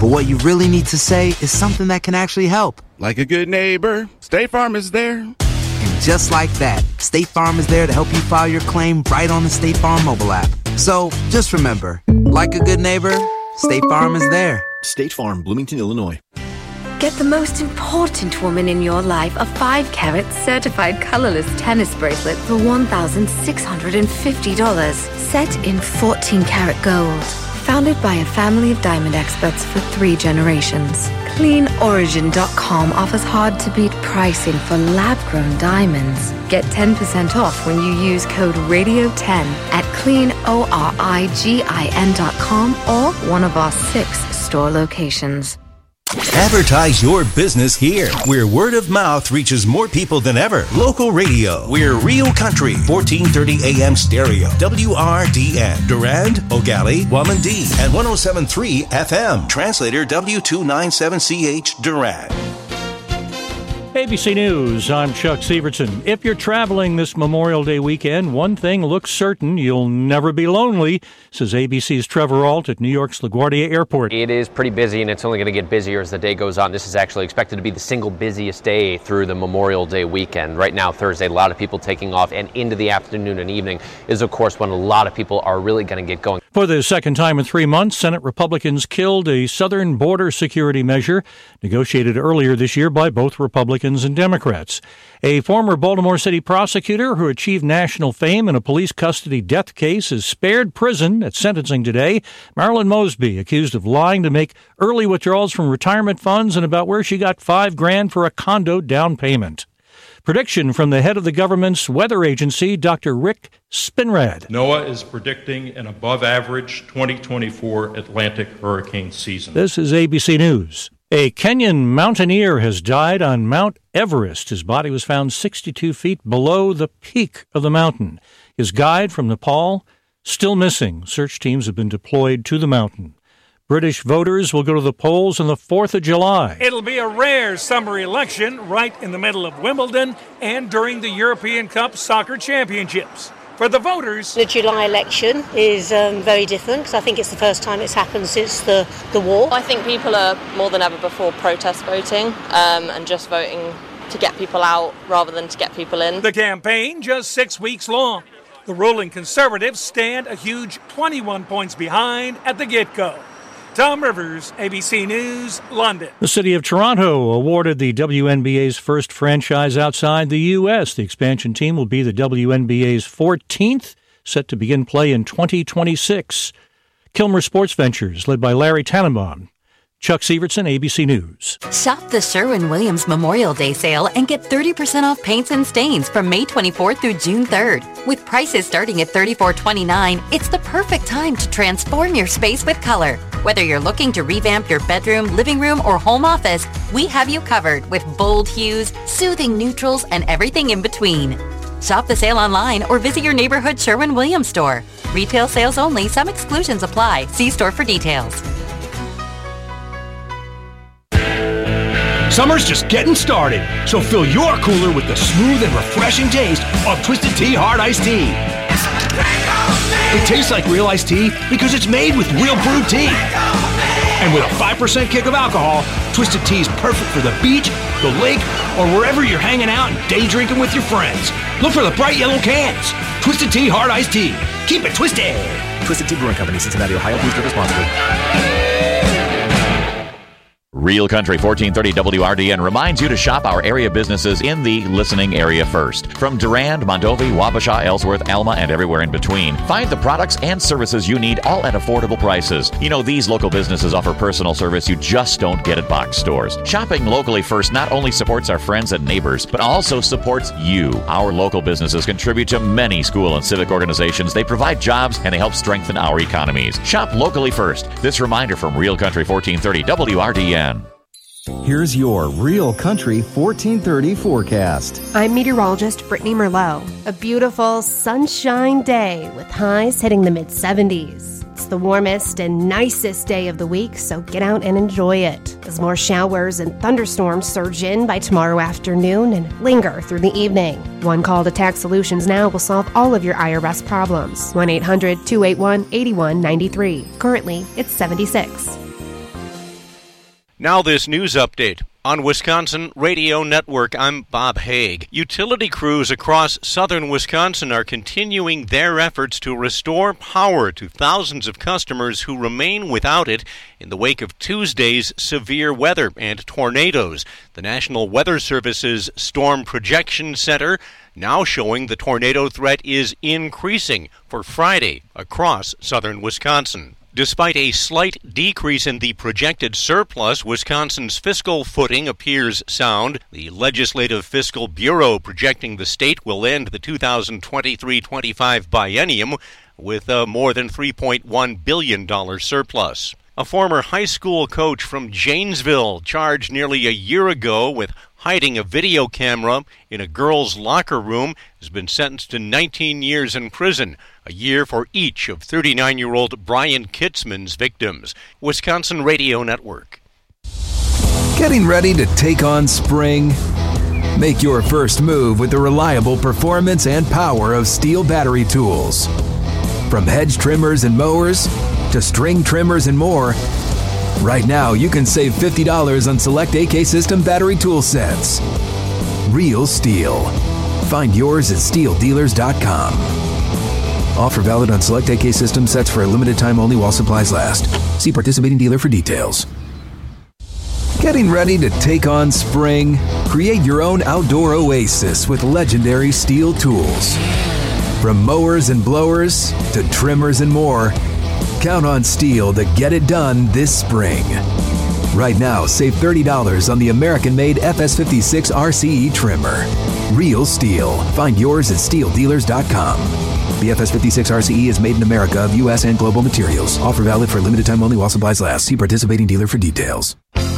But what you really need to say is something that can actually help. Like a good neighbor, State Farm is there. And just like that, State Farm is there to help you file your claim right on the State Farm mobile app. So just remember, like a good neighbor, State Farm is there. State Farm, Bloomington, Illinois. Get the most important woman in your life a 5-carat certified colorless tennis bracelet for $1,650, set in 14-karat gold. Founded by a family of diamond experts for 3 generations, CleanOrigin.com offers hard-to-beat pricing for lab-grown diamonds. Get 10% off when you use code RADIO10 at CleanOrigin.com or one of our 6 store locations. Advertise your business here, where word of mouth reaches more people than ever. Local radio. We're Real Country, 1430 AM stereo. WRDN. Durand, Ogali, Wamandee, and 107.3 FM. Translator W297CH Durand. ABC News, I'm Chuck Severson. If you're traveling this Memorial Day weekend, one thing looks certain: you'll never be lonely, says ABC's Trevor Ault at New York's LaGuardia Airport. It is pretty busy, and it's only going to get busier as the day goes on. This is actually expected to be the single busiest day through the Memorial Day weekend. Right now, Thursday, a lot of people taking off, and into the afternoon and evening is, of course, when a lot of people are really going to get going. For the second time in 3 months, Senate Republicans killed a southern border security measure negotiated earlier this year by both Republicans and Democrats. A former Baltimore City prosecutor who achieved national fame in a police custody death case is spared prison at sentencing today. Marilyn Mosby, accused of lying to make early withdrawals from retirement funds and about where she got $5,000 for a condo down payment. Prediction from the head of the government's weather agency, Dr. Rick Spinrad. NOAA is predicting an above-average 2024 Atlantic hurricane season. This is ABC News. A Kenyan mountaineer has died on Mount Everest. His body was found 62 feet below the peak of the mountain. His guide from Nepal, still missing. Search teams have been deployed to the mountain. British voters will go to the polls on the 4th of July. It'll be a rare summer election right in the middle of Wimbledon and during the European Cup Soccer Championships. For the voters, the July election is very different because I think it's the first time it's happened since the war. I think people are more than ever before protest voting and just voting to get people out rather than to get people in. The campaign just 6 weeks long. The ruling Conservatives stand a huge 21 points behind at the get-go. Tom Rivers, ABC News, London. The city of Toronto awarded the WNBA's first franchise outside the U.S. The expansion team will be the WNBA's 14th, set to begin play in 2026. Kilmer Sports Ventures, led by Larry Tannenbaum. Chuck Severson, ABC News. Shop the Sherwin-Williams Memorial Day sale and get 30% off paints and stains from May 24th through June 3rd. With prices starting at $34.29, it's the perfect time to transform your space with color. Whether you're looking to revamp your bedroom, living room, or home office, we have you covered with bold hues, soothing neutrals, and everything in between. Shop the sale online or visit your neighborhood Sherwin-Williams store. Retail sales only. Some exclusions apply. See store for details. Summer's just getting started, so fill your cooler with the smooth and refreshing taste of Twisted Tea Hard Iced Tea. It tastes like real iced tea because it's made with real brewed tea. And with a 5% kick of alcohol, Twisted Tea is perfect for the beach, the lake, or wherever you're hanging out and day drinking with your friends. Look for the bright yellow cans. Twisted Tea Hard Iced Tea. Keep it twisted. Twisted Tea Brewing Company, Cincinnati, Ohio. Please drink responsibly. Real Country 1430 WRDN reminds you to shop our area businesses in the listening area first. From Durand, Mondovi, Wabasha, Ellsworth, Alma, and everywhere in between. Find the products and services you need, all at affordable prices. You know, these local businesses offer personal service you just don't get at box stores. Shopping locally first not only supports our friends and neighbors, but also supports you. Our local businesses contribute to many school and civic organizations. They provide jobs and they help strengthen our economies. Shop locally first. This reminder from Real Country 1430 WRDN. Here's your Real Country 1430 forecast. I'm meteorologist Brittany Merlot. A beautiful sunshine day with highs hitting the mid-70s. It's the warmest and nicest day of the week, so get out and enjoy it. As more showers and thunderstorms surge in by tomorrow afternoon and linger through the evening. One call to Tax Solutions Now will solve all of your IRS problems. 1-800-281-8193. Currently, it's 76. Now this news update. On Wisconsin Radio Network, I'm Bob Haig. Utility crews across southern Wisconsin are continuing their efforts to restore power to thousands of customers who remain without it in the wake of Tuesday's severe weather and tornadoes. The National Weather Service's Storm Projection Center now showing the tornado threat is increasing for Friday across southern Wisconsin. Despite a slight decrease in the projected surplus, Wisconsin's fiscal footing appears sound. The Legislative Fiscal Bureau projecting the state will end the 2023-25 biennium with a more than $3.1 billion surplus. A former high school coach from Janesville charged nearly a year ago with hiding a video camera in a girl's locker room has been sentenced to 19 years in prison, a year for each of 39-year-old Brian Kitzman's victims. Wisconsin Radio Network. Getting ready to take on spring? Make your first move with the reliable performance and power of Steel battery tools. From hedge trimmers and mowers to string trimmers and more, right now you can save $50 on select AK System battery tool sets. Real Steel. Find yours at steeldealers.com. Offer valid on select AK System sets for a limited time only while supplies last. See participating dealer for details. Getting ready to take on spring? Create your own outdoor oasis with legendary Steel tools. From mowers and blowers to trimmers and more, count on Steel to get it done this spring. Right now, save $30 on the American-made FS56 RCE trimmer. Real Steel. Find yours at steeldealers.com. The FS56 RCE is made in America of U.S. and global materials. Offer valid for limited time only while supplies last. See participating dealer for details.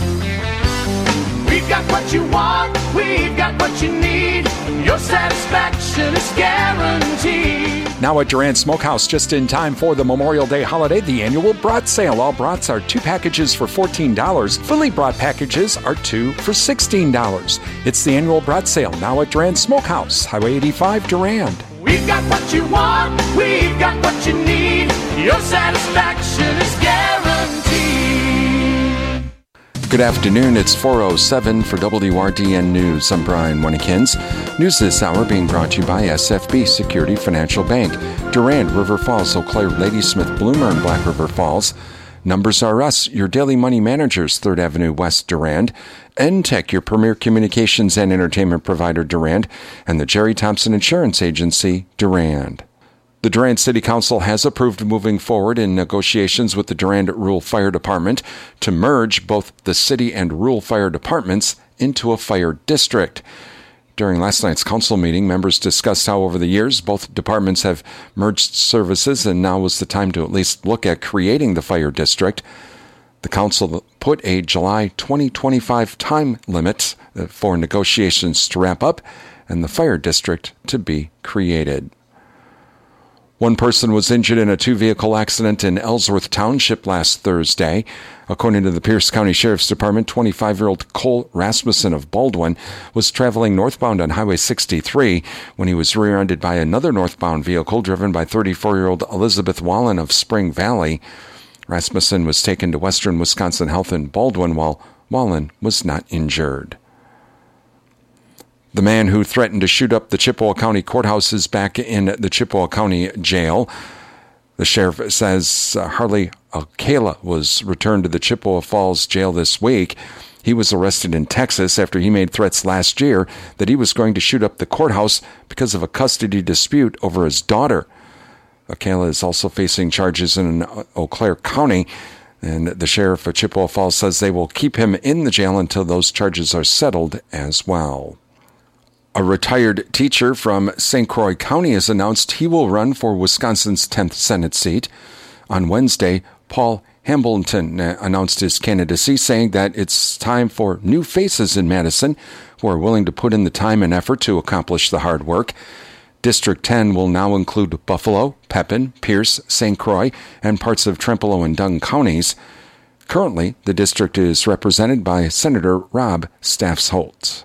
We've got what you want. We've got what you need. Your satisfaction is guaranteed. Now at Durand Smokehouse, just in time for the Memorial Day holiday, the annual brat sale. All brats are 2 packages for $14. Fully brat packages are 2 for $16. It's the annual brat sale now at Durand Smokehouse, Highway 85, Durand. We've got what you want. We've got what you need. Your satisfaction is guaranteed. Good afternoon, it's 4:07 for WRDN News. I'm Brian Winnikins. News this hour being brought to you by SFB Security Financial Bank, Durand, River Falls, Eau Claire, Ladysmith, Bloomer, and Black River Falls. Numbers R Us, your daily money managers, 3rd Avenue West, Durand. NTech, your premier communications and entertainment provider, Durand. And the Jerry Thompson Insurance Agency, Durand. The Durand City Council has approved moving forward in negotiations with the Durand Rural Fire Department to merge both the city and rural fire departments into a fire district. During last night's council meeting, members discussed how over the years both departments have merged services, and now was the time to at least look at creating the fire district. The council put a July 2025 time limit for negotiations to wrap up and the fire district to be created. One person was injured in a 2-vehicle accident in Ellsworth Township last Thursday. According to the Pierce County Sheriff's Department, 25-year-old Cole Rasmussen of Baldwin was traveling northbound on Highway 63 when he was rear-ended by another northbound vehicle driven by 34-year-old Elizabeth Wallen of Spring Valley. Rasmussen was taken to Western Wisconsin Health in Baldwin, while Wallen was not injured. The man who threatened to shoot up the Chippewa County Courthouse is back in the Chippewa County Jail. The sheriff says Harley Alcala was returned to the Chippewa Falls Jail this week. He was arrested in Texas after he made threats last year that he was going to shoot up the courthouse because of a custody dispute over his daughter. Alcala is also facing charges in Eau Claire County, and the sheriff of Chippewa Falls says they will keep him in the jail until those charges are settled as well. A retired teacher from St. Croix County has announced he will run for Wisconsin's 10th Senate seat. On Wednesday, Paul Hambleton announced his candidacy, saying that it's time for new faces in Madison who are willing to put in the time and effort to accomplish the hard work. District 10 will now include Buffalo, Pepin, Pierce, St. Croix, and parts of Trempealeau and Dunn counties. Currently, the district is represented by Senator Rob Staffs-Holt.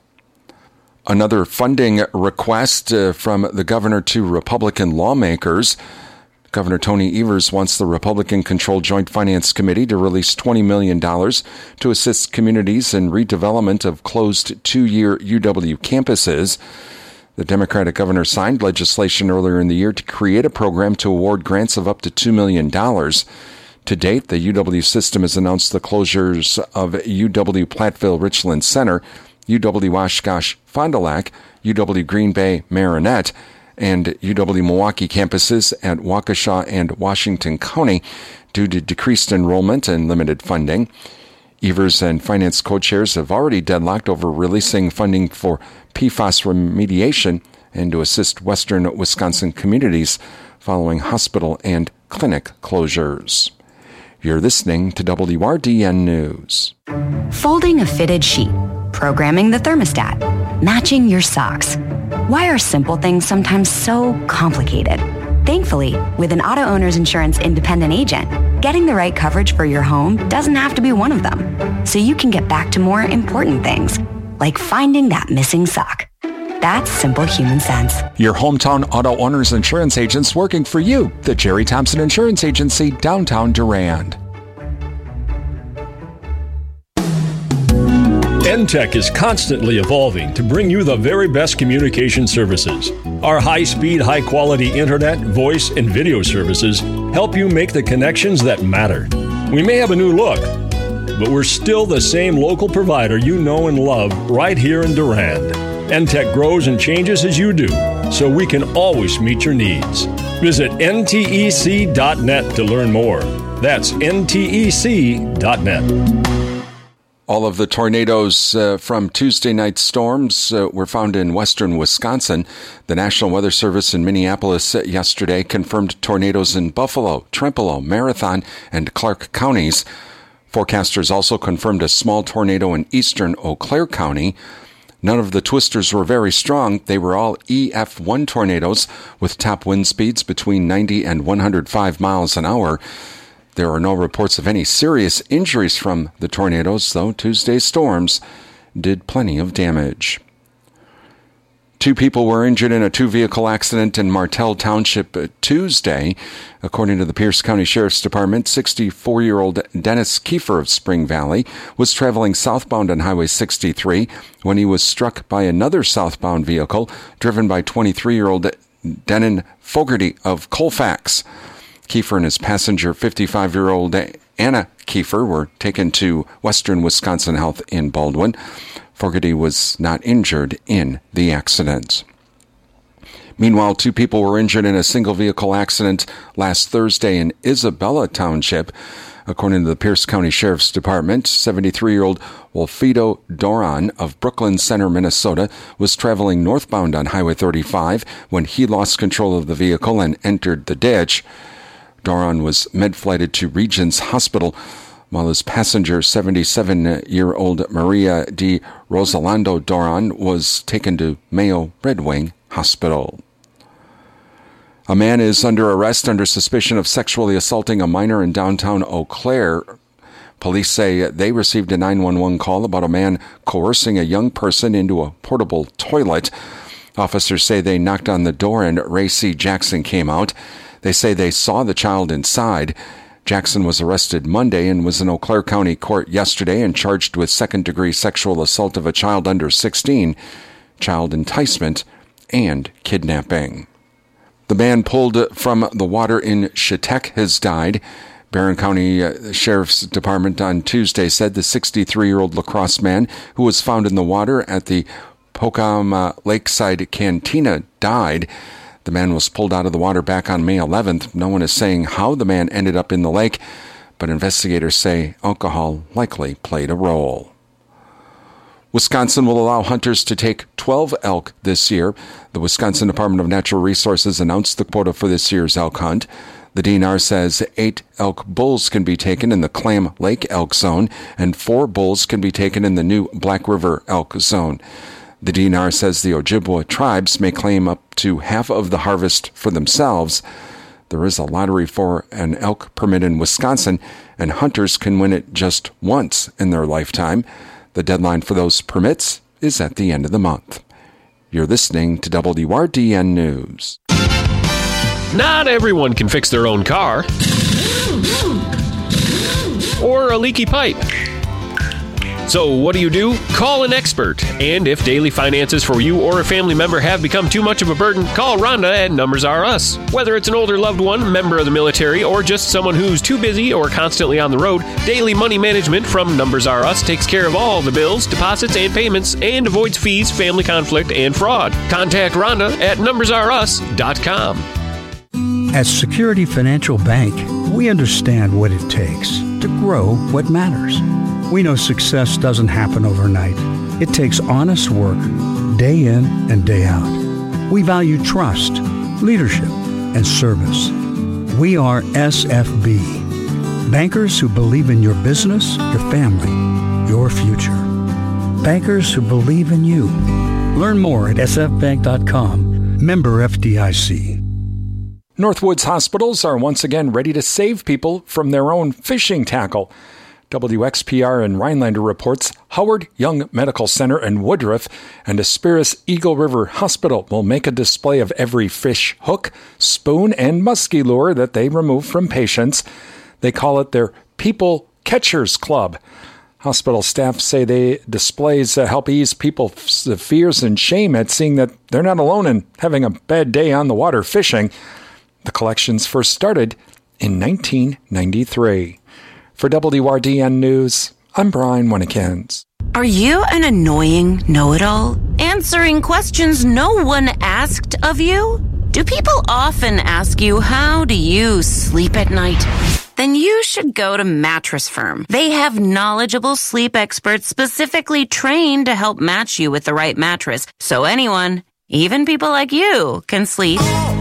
Another funding request from the governor to Republican lawmakers. Governor Tony Evers wants the Republican-controlled Joint Finance Committee to release $20 million to assist communities in redevelopment of closed two-year UW campuses. The Democratic governor signed legislation earlier in the year to create a program to award grants of up to $2 million. To date, the UW system has announced the closures of UW Platteville Richland Center, UW Oshkosh Fond du Lac, UW Green Bay Marinette, and UW Milwaukee campuses at Waukesha and Washington County due to decreased enrollment and limited funding. Evers and finance co-chairs have already deadlocked over releasing funding for PFAS remediation and to assist western Wisconsin communities following hospital and clinic closures. You're listening to WRDN News. Folding a fitted sheet, programming the thermostat, matching your socks. Why are simple things sometimes so complicated? Thankfully, with an auto owner's insurance independent agent, getting the right coverage for your home doesn't have to be one of them. So you can get back to more important things, like finding that missing sock. That's simple human sense. Your hometown auto owner's insurance agents working for you. The Jerry Thompson Insurance Agency, downtown Durand. NTEC is constantly evolving to bring you the very best communication services. Our high-speed, high-quality internet, voice, and video services help you make the connections that matter. We may have a new look, but we're still the same local provider you know and love right here in Durand. NTEC grows and changes as you do, so we can always meet your needs. Visit ntec.net to learn more. That's ntec.net. All of the tornadoes from Tuesday night storms were found in western Wisconsin. The National Weather Service in Minneapolis yesterday confirmed tornadoes in Buffalo, Trempealeau, Marathon, and Clark counties. Forecasters also confirmed a small tornado in eastern Eau Claire County. None of the twisters were very strong. They were all EF1 tornadoes with top wind speeds between 90 and 105 miles an hour. There are no reports of any serious injuries from the tornadoes, though Tuesday's storms did plenty of damage. 2 people were injured in a 2-vehicle accident in Martell Township Tuesday. According to the Pierce County Sheriff's Department, 64-year-old Dennis Kiefer of Spring Valley was traveling southbound on Highway 63 when he was struck by another southbound vehicle driven by 23-year-old Denon Fogarty of Colfax. Kiefer and his passenger, 55-year-old Anna Kiefer, were taken to Western Wisconsin Health in Baldwin. Fogarty was not injured in the accident. Meanwhile, 2 people were injured in a single-vehicle accident last Thursday in Isabella Township. According to the Pierce County Sheriff's Department, 73-year-old Wolfido Doran of Brooklyn Center, Minnesota, was traveling northbound on Highway 35 when he lost control of the vehicle and entered the ditch. Doran was med-flighted to Regents Hospital, while his passenger, 77-year-old Maria Di Rosalando Doran, was taken to Mayo Red Wing Hospital. A man is under arrest under suspicion of sexually assaulting a minor in downtown Eau Claire. Police say they received a 911 call about a man coercing a young person into a portable toilet. Officers say they knocked on the door and Ray C. Jackson came out. They say they saw the child inside. Jackson was arrested Monday and was in Eau Claire County Court yesterday and charged with second-degree sexual assault of a child under 16, child enticement, and kidnapping. The man pulled from the water in Chetek has died. Barron County Sheriff's Department on Tuesday said the 63-year-old La Crosse man who was found in the water at the Pocahoma Lakeside Cantina died. The man was pulled out of the water back on May 11th. No one is saying how the man ended up in the lake, but investigators say alcohol likely played a role. Wisconsin will allow hunters to take 12 elk this year. The Wisconsin Department of Natural Resources announced the quota for this year's elk hunt. The DNR says 8 elk bulls can be taken in the Clam Lake elk zone, and 4 bulls can be taken in the new Black River elk zone. The DNR says the Ojibwa tribes may claim up to half of the harvest for themselves. There is a lottery for an elk permit in Wisconsin, and hunters can win it just once in their lifetime. The deadline for those permits is at the end of the month. You're listening to WRDN News. Not everyone can fix their own car or a leaky pipe. So what do? Call an expert. And if daily finances for you or a family member have become too much of a burden, call Rhonda at Numbers R Us. Whether it's an older loved one, member of the military, or just someone who's too busy or constantly on the road, Daily Money Management from Numbers R Us takes care of all the bills, deposits, and payments and avoids fees, family conflict, and fraud. Contact Rhonda at numbersrus.com. At Security Financial Bank, we understand what it takes to grow what matters. We know success doesn't happen overnight. It takes honest work, day in and day out. We value trust, leadership, and service. We are SFB, bankers who believe in your business, your family, your future. Bankers who believe in you. Learn more at sfbank.com. Member FDIC. Northwoods hospitals are once again ready to save people from their own fishing tackle. WXPR in Rhinelander reports Howard Young Medical Center in Woodruff and Aspiris Eagle River Hospital will make a display of every fish hook, spoon, and musky lure that they remove from patients. They call it their People Catchers Club. Hospital staff say the displays help ease people's fears and shame at seeing that they're not alone in having a bad day on the water fishing. The collections first started in 1993. For WRDN News, I'm Brian Winnikins. Are you an annoying know-it-all? Answering questions no one asked of you? Do people often ask you, how do you sleep at night? Then you should go to Mattress Firm. They have knowledgeable sleep experts specifically trained to help match you with the right mattress, so anyone, even people like you, can sleep.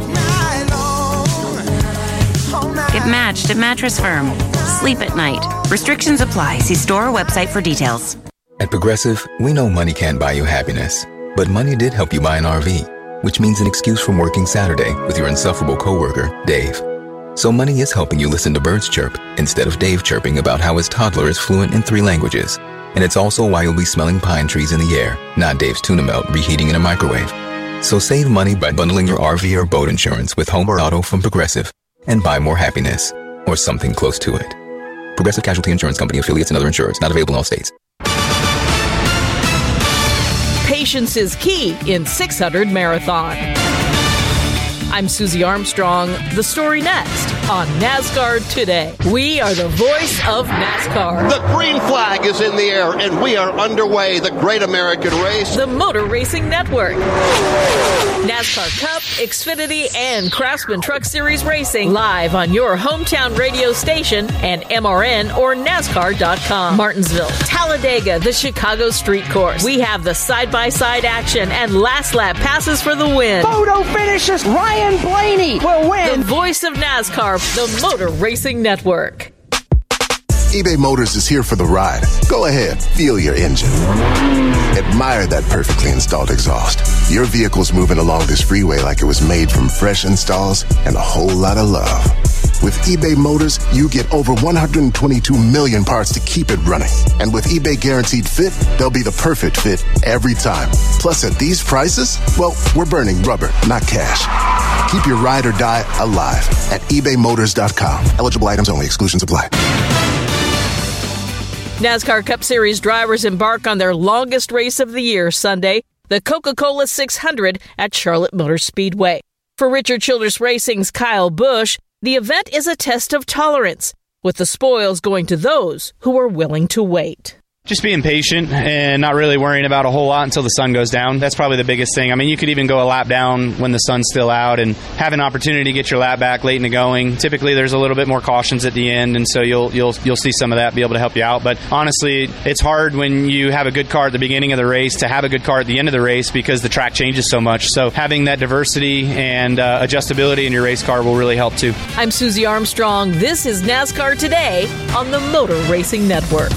Get matched at Mattress Firm. Sleep at night. Restrictions apply. See store or website for details. At Progressive, we know money can't buy you happiness. But money did help you buy an RV, which means an excuse from working Saturday with your insufferable coworker, Dave. So money is helping you listen to birds chirp instead of Dave chirping about how his toddler is fluent in 3 languages. And it's also why you'll be smelling pine trees in the air, not Dave's tuna melt reheating in a microwave. So save money by bundling your RV or boat insurance with home or auto from Progressive. And buy more happiness, or something close to it. Progressive Casualty Insurance Company, affiliates, and other insurers. Not available in all states. Patience is key in 600 marathon. I'm Susie Armstrong. The story next on NASCAR Today. We are the voice of NASCAR. The green flag is in the air, and we are underway. The Great American Race. The Motor Racing Network. NASCAR Cup, Xfinity, and Craftsman Truck Series Racing live on your hometown radio station and MRN or NASCAR.com. Martinsville, Talladega, the Chicago Street Course. We have the side-by-side action and last lap passes for the win. Photo finishes. Ryan Blaney will win. The voice of NASCAR, the Motor Racing Network. eBay Motors is here for the ride. Go ahead, feel your engine. Admire that perfectly installed exhaust. Your vehicle's moving along this freeway like it was made from fresh installs and a whole lot of love. With eBay Motors, you get over 122 million parts to keep it running. And with eBay Guaranteed Fit, they'll be the perfect fit every time. Plus, at these prices, well, we're burning rubber, not cash. Keep your ride or die alive at ebaymotors.com. Eligible items only. Exclusions apply. NASCAR Cup Series drivers embark on their longest race of the year Sunday, the Coca-Cola 600 at Charlotte Motor Speedway. For Richard Childress Racing's Kyle Busch, the event is a test of tolerance, with the spoils going to those who are willing to wait. Just being patient and not really worrying about a whole lot until the sun goes down. That's probably the biggest thing. I mean, you could even go a lap down when the sun's still out and have an opportunity to get your lap back late in the going. Typically, there's a little bit more cautions at the end, and so you'll see some of that be able to help you out. But honestly, it's hard when you have a good car at the beginning of the race to have a good car at the end of the race because the track changes so much. So having that diversity and adjustability in your race car will really help too. I'm Susie Armstrong. This is NASCAR Today on the Motor Racing Network.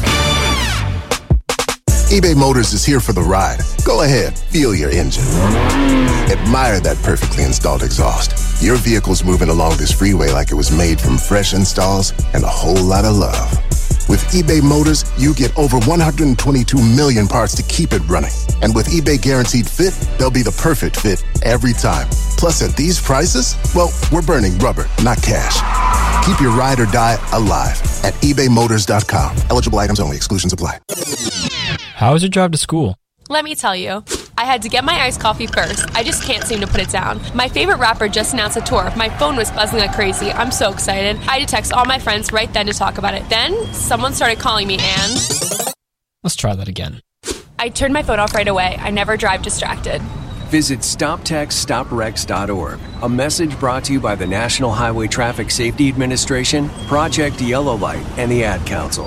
eBay Motors is here for the ride. Go ahead, feel your engine. Admire that perfectly installed exhaust. Your vehicle's moving along this freeway like it was made from fresh installs and a whole lot of love. With eBay Motors, you get over 122 million parts to keep it running. And with eBay Guaranteed Fit, they'll be the perfect fit every time. Plus, at these prices, well, we're burning rubber, not cash. Keep your ride or die alive at ebaymotors.com. Eligible items only. Exclusions apply. How was your drive to school? Let me tell you. I had to get my iced coffee first. I just can't seem to put it down. My favorite rapper just announced a tour. My phone was buzzing like crazy. I'm so excited. I had to text all my friends right then to talk about it. Then, someone started calling me and... Let's try that again. I turned my phone off right away. I never drive distracted. Visit StopTextStopWrecks.org. A message brought to you by the National Highway Traffic Safety Administration, Project Yellow Light, and the Ad Council.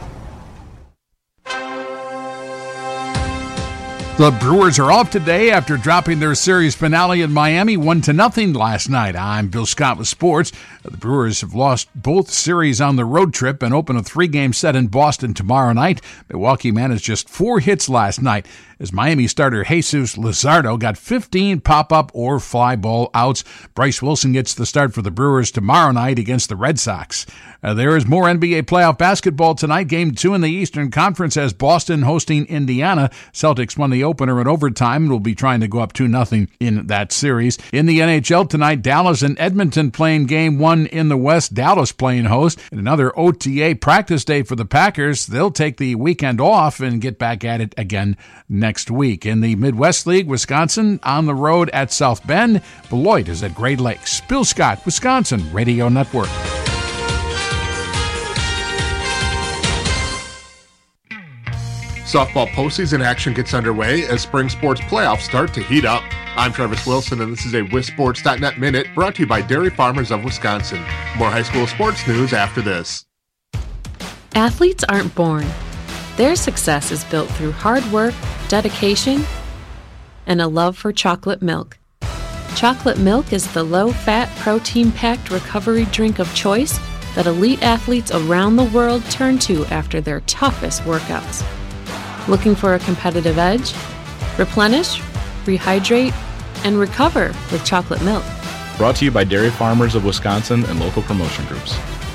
The Brewers are off today after dropping their series finale in Miami 1-0 last night. I'm Bill Scott with sports. The Brewers have lost both series on the road trip and open a 3-game set in Boston tomorrow night. Milwaukee managed just 4 hits last night as Miami starter Jesus Luzardo got 15 pop-up or fly ball outs. Bryce Wilson gets the start for the Brewers tomorrow night against the Red Sox. There is more NBA playoff basketball tonight. Game 2 in the Eastern Conference has Boston hosting Indiana. Celtics won the opener in overtime and will be trying to go up 2-0 in that series. In the NHL tonight, Dallas and Edmonton playing Game 1 in the West. Dallas playing host. And another OTA practice day for the Packers. They'll take the weekend off and get back at it again next week. In the Midwest League, Wisconsin on the road at South Bend. Beloit is at Great Lakes. Bill Scott, Wisconsin Radio Network. Softball postseason action gets underway as spring sports playoffs start to heat up. I'm Travis Wilson, and this is a WisSports.net Minute brought to you by Dairy Farmers of Wisconsin. More high school sports news after this. Athletes aren't born. Their success is built through hard work, dedication, and a love for chocolate milk. Chocolate milk is the low-fat, protein-packed recovery drink of choice that elite athletes around the world turn to after their toughest workouts. Looking for a competitive edge? Replenish, rehydrate, and recover with chocolate milk. Brought to you by Dairy Farmers of Wisconsin and local promotion groups.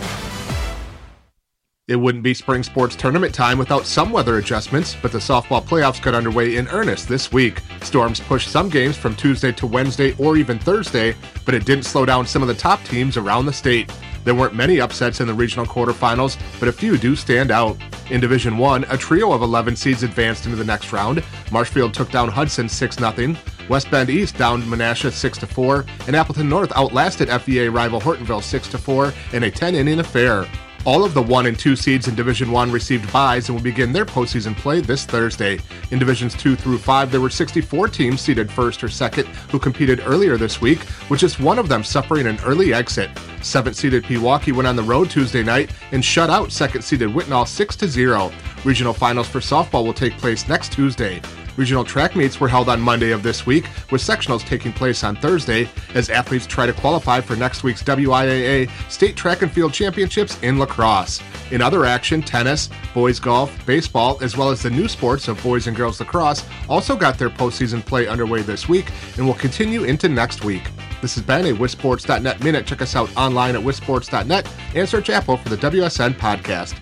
It wouldn't be spring sports tournament time without some weather adjustments, but the softball playoffs got underway in earnest this week. Storms pushed some games from Tuesday to Wednesday or even Thursday, but it didn't slow down some of the top teams around the state. There weren't many upsets in the regional quarterfinals, but a few do stand out. In Division I, a trio of 11 seeds advanced into the next round. Marshfield took down Hudson 6-0. West Bend East downed Menasha 6-4, and Appleton North outlasted FVA rival Hortonville 6-4 in a 10-inning affair. All of the 1 and 2 seeds in Division I received byes and will begin their postseason play this Thursday. In Divisions 2 through 5, there were 64 teams seeded first or second who competed earlier this week, with just one of them suffering an early exit. 7th-seeded Pewaukee went on the road Tuesday night and shut out 2nd-seeded Whitnall 6-0. Regional finals for softball will take place next Tuesday. Regional track meets were held on Monday of this week, with sectionals taking place on Thursday as athletes try to qualify for next week's WIAA State Track and Field Championships in lacrosse. In other action, tennis, boys golf, baseball, as well as the new sports of boys and girls lacrosse also got their postseason play underway this week and will continue into next week. This has been a WisSports.net Minute. Check us out online at WisSports.net and search Apple for the WSN podcast.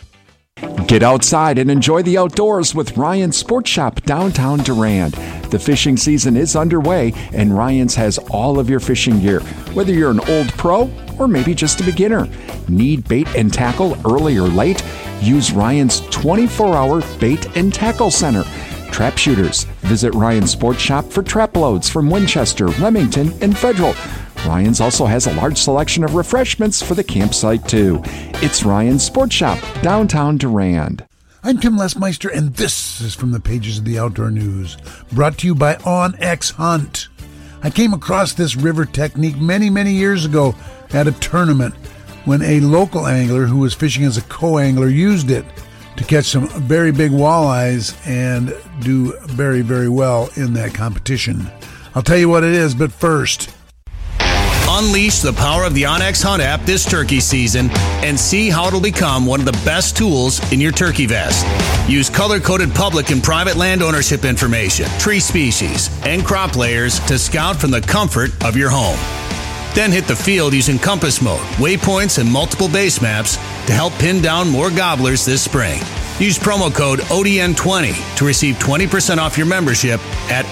Get outside and enjoy the outdoors with Ryan's Sports Shop downtown Durand. The fishing season is underway, and Ryan's has all of your fishing gear. Whether you're an old pro or maybe just a beginner, need bait and tackle early or late? Use Ryan's 24-hour bait and tackle center. Trap shooters, visit Ryan's Sports Shop for trap loads from Winchester, Remington, and Federal. Ryan's also has a large selection of refreshments for the campsite, too. It's Ryan's Sports Shop, downtown Durand. I'm Tim Lesmeister, and this is from the pages of the Outdoor News, brought to you by OnX Hunt. I came across this river technique many, many years ago at a tournament when a local angler who was fishing as a co-angler used it to catch some very big walleyes and do very, very well in that competition. I'll tell you what it is, but first, unleash the power of the OnX Hunt app this turkey season and see how it'll become one of the best tools in your turkey vest. Use color-coded public and private land ownership information, tree species, and crop layers to scout from the comfort of your home. Then hit the field using compass mode, waypoints, and multiple base maps to help pin down more gobblers this spring. Use promo code ODN20 to receive 20% off your membership at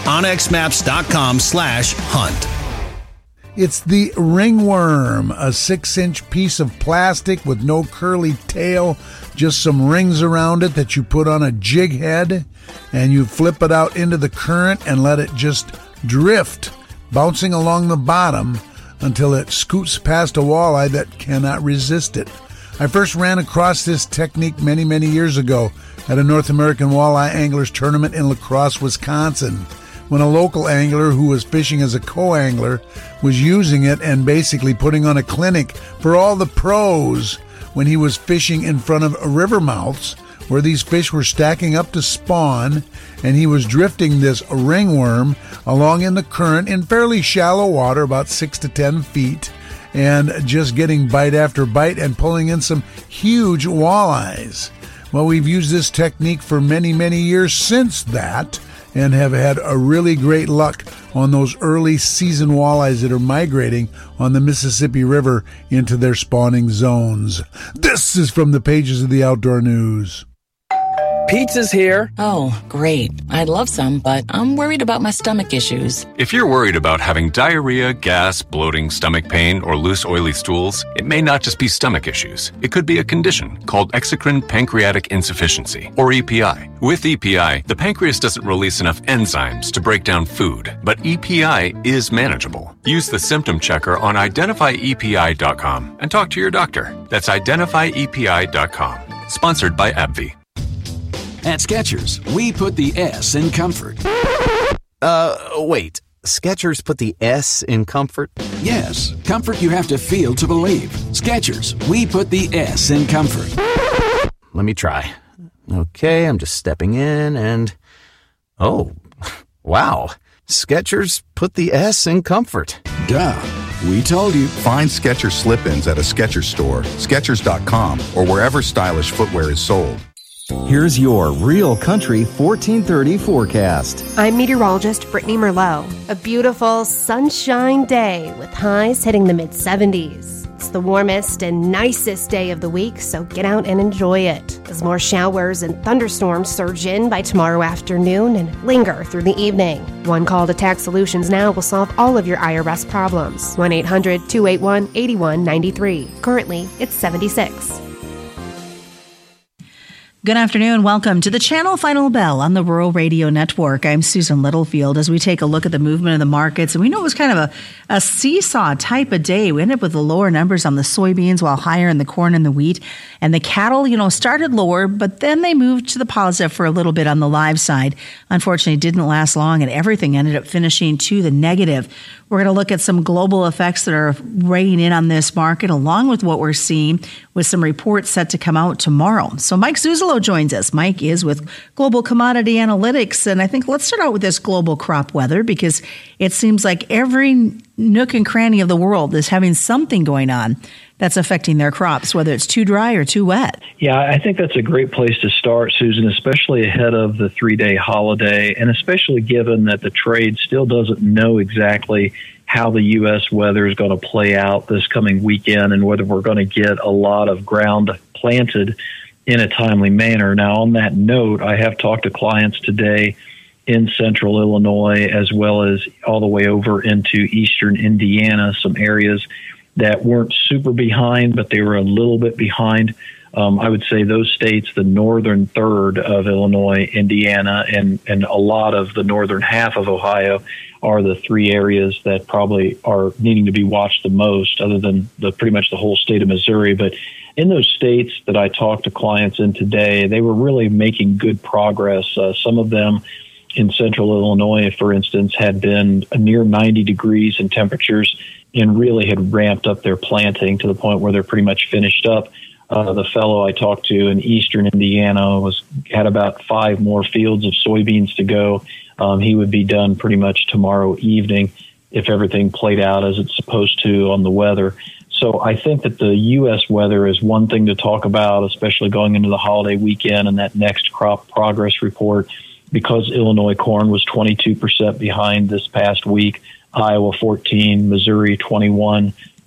onxmaps.com/hunt. It's the ringworm, a 6-inch piece of plastic with no curly tail, just some rings around it that you put on a jig head, and you flip it out into the current and let it just drift, bouncing along the bottom until it scoots past a walleye that cannot resist it. I first ran across this technique many, many years ago at a North American Walleye Anglers Tournament in La Crosse, Wisconsin, when a local angler who was fishing as a co-angler was using it and basically putting on a clinic for all the pros when he was fishing in front of river mouths where these fish were stacking up to spawn, and he was drifting this ringworm along in the current in fairly shallow water, about 6 to 10 feet, and just getting bite after bite and pulling in some huge walleyes. Well, we've used this technique for many, many years since that, and have had a really great luck on those early season walleyes that are migrating on the Mississippi River into their spawning zones. This is from the pages of the Outdoor News. Pizza's here. Oh, great. I'd love some, but I'm worried about my stomach issues. If you're worried about having diarrhea, gas, bloating, stomach pain, or loose, oily stools, it may not just be stomach issues. It could be a condition called exocrine pancreatic insufficiency, or EPI. With EPI, the pancreas doesn't release enough enzymes to break down food, but EPI is manageable. Use the symptom checker on identifyepi.com and talk to your doctor. That's identifyepi.com. Sponsored by AbbVie. At Skechers, we put the S in comfort. Wait. Skechers put the S in comfort? Yes, comfort you have to feel to believe. Skechers, we put the S in comfort. Let me try. Okay, I'm just stepping in and... Oh, wow. Skechers put the S in comfort. Duh. We told you. Find Skechers slip-ins at a Skechers store, Skechers.com, or wherever stylish footwear is sold. Here's your Real Country 1430 forecast. I'm meteorologist Brittany Merlot. A beautiful sunshine day with highs hitting the mid-70s. It's the warmest and nicest day of the week, so get out and enjoy it. As more showers and thunderstorms surge in by tomorrow afternoon and linger through the evening. One call to Tax Solutions Now will solve all of your IRS problems. 1-800-281-8193. Currently, it's 76. Good afternoon. Welcome to the Channel Final Bell on the Rural Radio Network. I'm Susan Littlefield as we take a look at the movement of the markets. And we know it was kind of a seesaw type of day. We ended up with the lower numbers on the soybeans while higher in the corn and the wheat. And the cattle, started lower, but then they moved to the positive for a little bit on the live side. Unfortunately, it didn't last long and everything ended up finishing to the negative. We're going to look at some global effects that are weighing in on this market, along with what we're seeing with some reports set to come out tomorrow. So Mike Zuzolo joins us. Mike is with Global Commodity Analytics. And I think let's start out with this global crop weather, because it seems like every nook and cranny of the world is having something going on that's affecting their crops, whether it's too dry or too wet. Yeah, I think that's a great place to start, Susan, especially ahead of the 3-day holiday, and especially given that the trade still doesn't know exactly how the U.S. weather is going to play out this coming weekend and whether we're going to get a lot of ground planted in a timely manner. Now, on that note, I have talked to clients today in central Illinois as well as all the way over into eastern Indiana, some areas that weren't super behind, but they were a little bit behind. I would say those states, the northern third of Illinois, Indiana, and a lot of the northern half of Ohio are the three areas that probably are needing to be watched the most, other than pretty much the whole state of Missouri. But in those states that I talked to clients in today, they were really making good progress. Some of them in central Illinois, for instance, had been near 90 degrees in temperatures and really had ramped up their planting to the point where they're pretty much finished up. The fellow I talked to in eastern Indiana had about 5 more fields of soybeans to go. He would be done pretty much tomorrow evening if everything played out as it's supposed to on the weather. So I think that the U.S. weather is one thing to talk about, especially going into the holiday weekend and that next crop progress report, because Illinois corn was 22% behind this past week, Iowa 14, Missouri 21,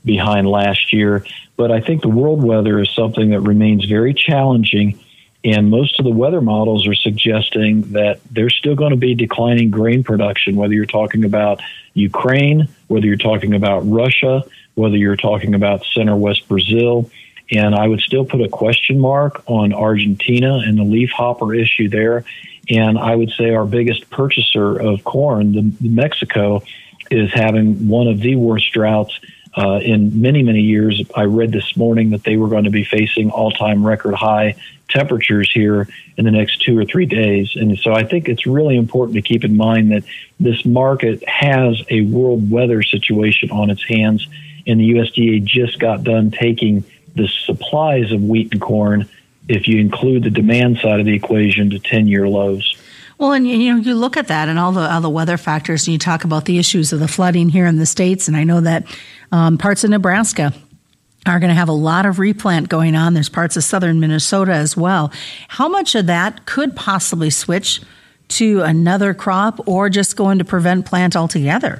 behind last year. But I think the world weather is something that remains very challenging. And most of the weather models are suggesting that there's still going to be declining grain production, whether you're talking about Ukraine, whether you're talking about Russia, whether you're talking about center west Brazil. And I would still put a question mark on Argentina and the leaf hopper issue there. And I would say our biggest purchaser of corn, Mexico, is having one of the worst droughts in many, many years. I read this morning that they were going to be facing all-time record high temperatures here in the next 2 or 3 days. And so I think it's really important to keep in mind that this market has a world weather situation on its hands, and the USDA just got done taking the supplies of wheat and corn, if you include the demand side of the equation, to 10-year lows. Well, and you look at that and all the weather factors, and you talk about the issues of the flooding here in the States, and I know that parts of Nebraska are going to have a lot of replant going on. There's parts of southern Minnesota as well. How much of that could possibly switch to another crop or just go into prevent plant altogether?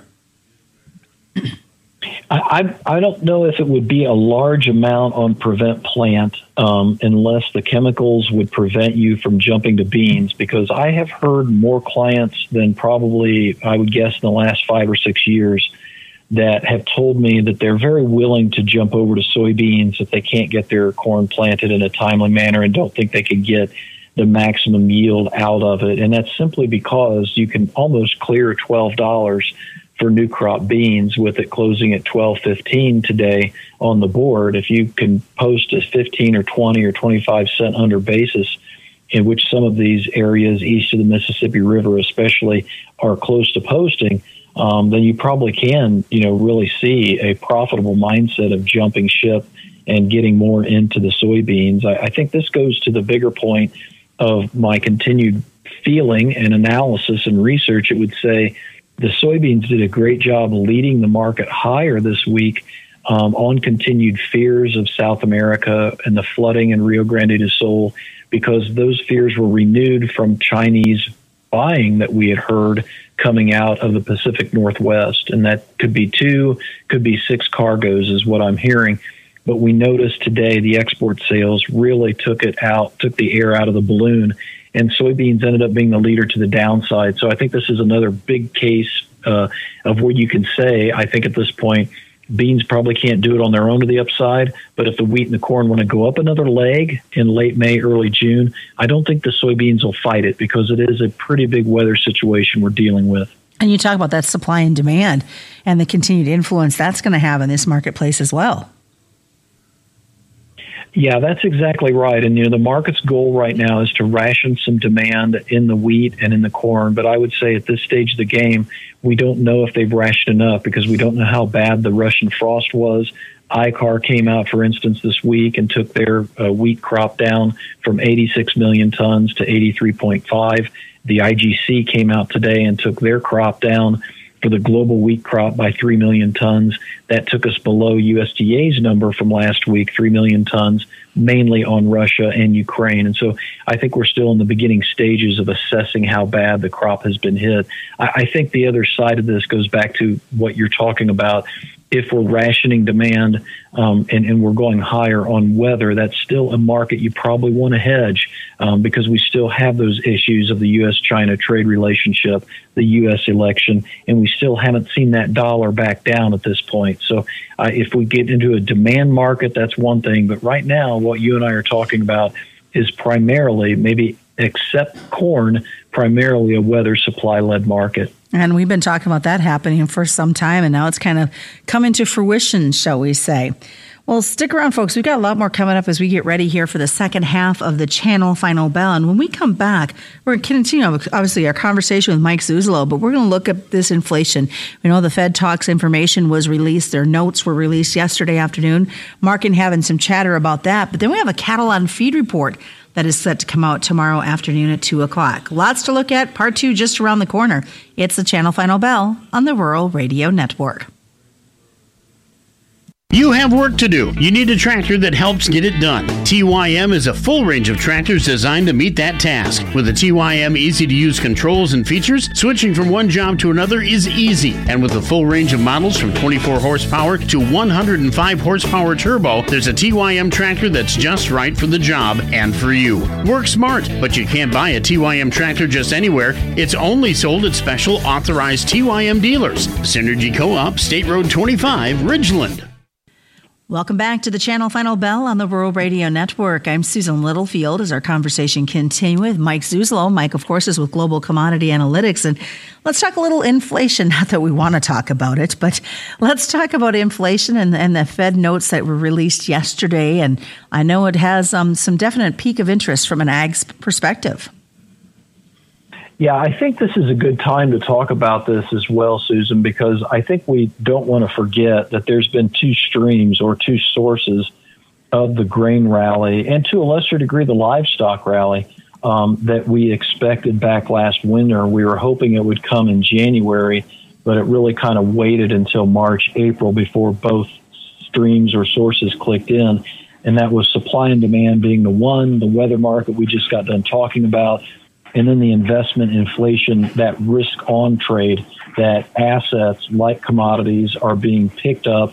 I don't know if it would be a large amount on prevent plant unless the chemicals would prevent you from jumping to beans, because I have heard more clients than probably I would guess in the last 5 or 6 years that have told me that they're very willing to jump over to soybeans if they can't get their corn planted in a timely manner and don't think they can get the maximum yield out of it. And that's simply because you can almost clear $12 for new crop beans with it closing at $12.15 today on the board. If you can post a 15 or 20 or 25 cent under basis, in which some of these areas east of the Mississippi River especially are close to posting, then you probably can, really see a profitable mindset of jumping ship and getting more into the soybeans. I think this goes to the bigger point of my continued feeling and analysis and research. It would say the soybeans did a great job leading the market higher this week on continued fears of South America and the flooding in Rio Grande do Sul, because those fears were renewed from Chinese buying that we had heard coming out of the Pacific Northwest. And that could be 2, could be 6 cargoes is what I'm hearing. But we noticed today the export sales really took the air out of the balloon, and soybeans ended up being the leader to the downside. So I think this is another big case of where you can say, I think at this point, beans probably can't do it on their own to the upside, but if the wheat and the corn want to go up another leg in late May, early June, I don't think the soybeans will fight it, because it is a pretty big weather situation we're dealing with. And you talk about that supply and demand and the continued influence that's going to have in this marketplace as well. Yeah, that's exactly right. And, the market's goal right now is to ration some demand in the wheat and in the corn. But I would say at this stage of the game, we don't know if they've rationed enough, because we don't know how bad the Russian frost was. ICAR came out, for instance, this week and took their wheat crop down from 86 million tons to 83.5. The IGC came out today and took their crop down for the global wheat crop by 3 million tons. That took us below USDA's number from last week, 3 million tons, mainly on Russia and Ukraine. And so I think we're still in the beginning stages of assessing how bad the crop has been hit. I think the other side of this goes back to what you're talking about. If we're rationing demand and we're going higher on weather, that's still a market you probably want to hedge because we still have those issues of the U.S.-China trade relationship, the U.S. election, and we still haven't seen that dollar back down at this point. So if we get into a demand market, that's one thing. But right now, what you and I are talking about is primarily, maybe except corn, primarily a weather supply-led market. And we've been talking about that happening for some time, and now it's kind of coming to fruition, shall we say. Well, stick around, folks. We've got a lot more coming up as we get ready here for the second half of the Channel Final Bell. And when we come back, we're going to continue, obviously, our conversation with Mike Zuzolo, but we're going to look at this inflation. We know the Fed talks information was released. Their notes were released yesterday afternoon. Mark and having some chatter about that. But then we have a cattle on feed report that is set to come out tomorrow afternoon at 2 o'clock. Lots to look at. Part 2 just around the corner. It's the Channel Final Bell on the Rural Radio Network. You have work to do. You need a tractor that helps get it done. TYM is a full range of tractors designed to meet that task. With the TYM easy-to-use controls and features, switching from one job to another is easy. And with a full range of models from 24 horsepower to 105 horsepower turbo, there's a TYM tractor that's just right for the job and for you. Work smart, but you can't buy a TYM tractor just anywhere. It's only sold at special authorized TYM dealers. Synergy Co-op, State Road 25, Ridgeland. Welcome back to the Channel Final Bell on the Rural Radio Network. I'm Susan Littlefield as our conversation continues with Mike Zuzolo. Mike, of course, is with Global Commodity Analytics. And let's talk a little inflation. Not that we want to talk about it, but let's talk about inflation and the Fed notes that were released yesterday. And I know it has some definite peak of interest from an ag's perspective. Yeah, I think this is a good time to talk about this as well, Susan, because I think we don't want to forget that there's been two streams or two sources of the grain rally and to a lesser degree the livestock rally that we expected back last winter. We were hoping it would come in January, but it really kind of waited until March, April before both streams or sources clicked in. And that was supply and demand being the one, the weather market we just got done talking about, and then the investment inflation, that risk-on trade, that assets like commodities are being picked up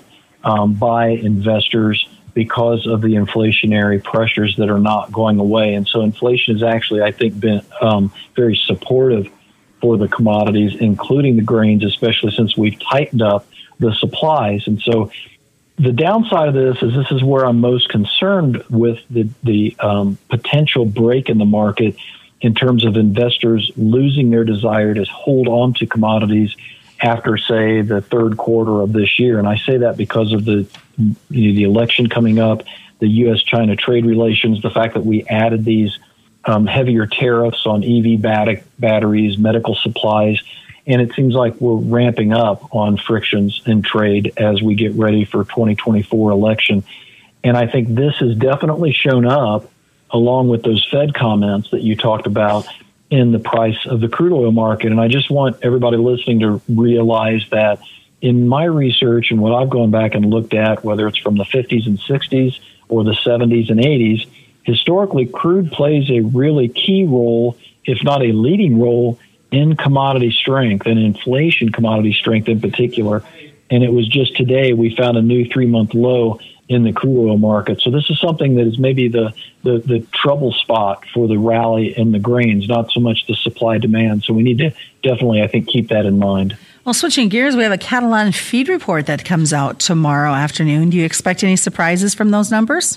by investors because of the inflationary pressures that are not going away. And so inflation has actually, I think, been very supportive for the commodities, including the grains, especially since we've tightened up the supplies. And so the downside of this is where I'm most concerned with the potential break in the market in terms of investors losing their desire to hold on to commodities after, say, the third quarter of this year. And I say that because of the election coming up, the U.S.-China trade relations, the fact that we added these heavier tariffs on EV batteries, medical supplies, and it seems like we're ramping up on frictions in trade as we get ready for 2024 election. And I think this has definitely shown up along with those Fed comments that you talked about in the price of the crude oil market. And I just want everybody listening to realize that in my research and what I've gone back and looked at, whether it's from the 50s and 60s or the 70s and 80s, historically crude plays a really key role, if not a leading role, in commodity strength and inflation commodity strength in particular. And it was just today we found a new 3-month low in the crude oil market. So this is something that is maybe the trouble spot for the rally in the grains, not so much the supply demand. So we need to definitely, I think, keep that in mind. Well, switching gears, we have a cattle on feed report that comes out tomorrow afternoon. Do you expect any surprises from those numbers?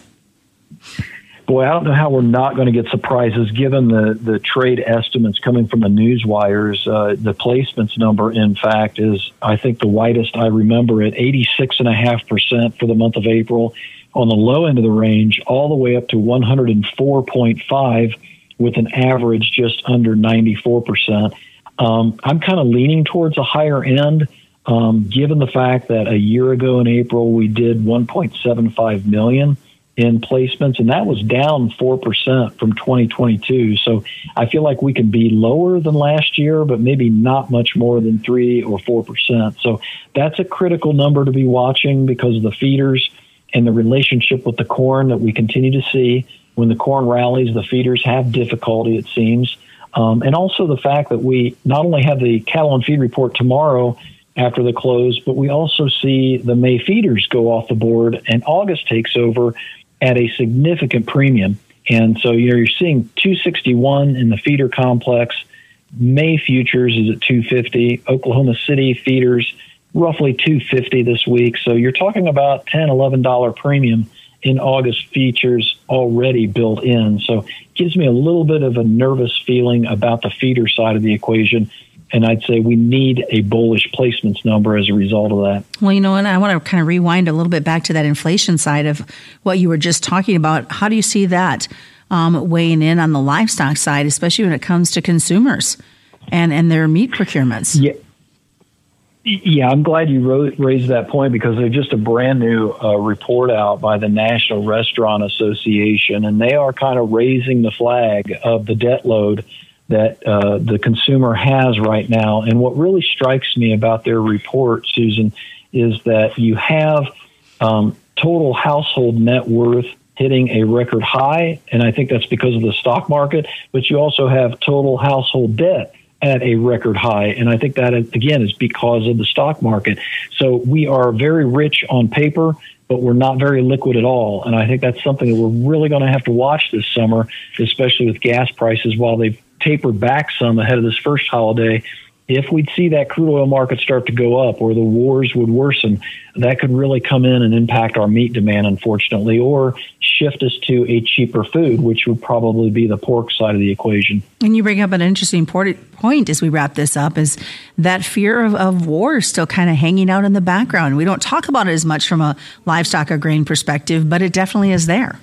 Boy, I don't know how we're not going to get surprises given the trade estimates coming from the news wires. The placements number, in fact, is, I think, the widest I remember at 86.5% for the month of April on the low end of the range, all the way up to 104.5 with an average just under 94%. I'm kind of leaning towards a higher end, given the fact that a year ago in April we did 1.75 million in placements, and that was down 4% from 2022. So I feel like we can be lower than last year, but maybe not much more than 3 or 4%. So that's a critical number to be watching because of the feeders and the relationship with the corn that we continue to see. When the corn rallies, the feeders have difficulty, it seems. And also the fact that we not only have the cattle on feed report tomorrow after the close, but we also see the May feeders go off the board, and August takes over at a significant premium. And so you're seeing 261 in the feeder complex. May futures is at 250. Oklahoma City feeders roughly 250 this week. So you're talking about $10, $11 premium in August futures already built in. So it gives me a little bit of a nervous feeling about the feeder side of the equation. And I'd say we need a bullish placements number as a result of that. Well, and I want to kind of rewind a little bit back to that inflation side of what you were just talking about. How do you see that weighing in on the livestock side, especially when it comes to consumers and their meat procurements? Yeah, I'm glad you raised that point because there's just a brand new report out by the National Restaurant Association, and they are kind of raising the flag of the debt load that the consumer has right now. And what really strikes me about their report, Susan, is that you have total household net worth hitting a record high, and I think that's because of the stock market, but you also have total household debt at a record high, and I think that, again, is because of the stock market. So we are very rich on paper, but we're not very liquid at all, and I think that's something that we're really going to have to watch this summer, especially with gas prices. While they've tapered back some ahead of this first holiday, if we'd see that crude oil market start to go up or the wars would worsen, that could really come in and impact our meat demand, unfortunately, or shift us to a cheaper food, which would probably be the pork side of the equation. And you bring up an interesting point as we wrap this up, is that fear of war still kind of hanging out in the background. We don't talk about it as much from a livestock or grain perspective, but it definitely is there.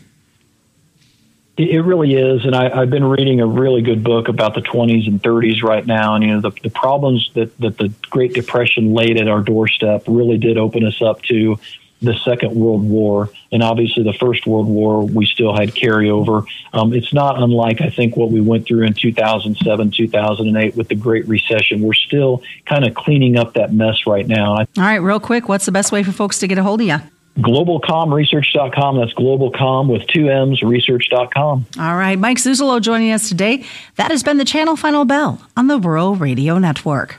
It really is, and I've been reading a really good book about the 20s and 30s right now, and the problems that the Great Depression laid at our doorstep really did open us up to the Second World War, and obviously the First World War we still had carryover. It's not unlike, I think, what we went through in 2007, 2008 with the Great Recession. We're still kind of cleaning up that mess right now. All right, real quick, what's the best way for folks to get a hold of you? GlobalCommResearch.com. That's GlobalComm with 2 M's, research.com. All right. Mike Zuzolo joining us today. That has been the Channel Final Bell on the Rural Radio Network.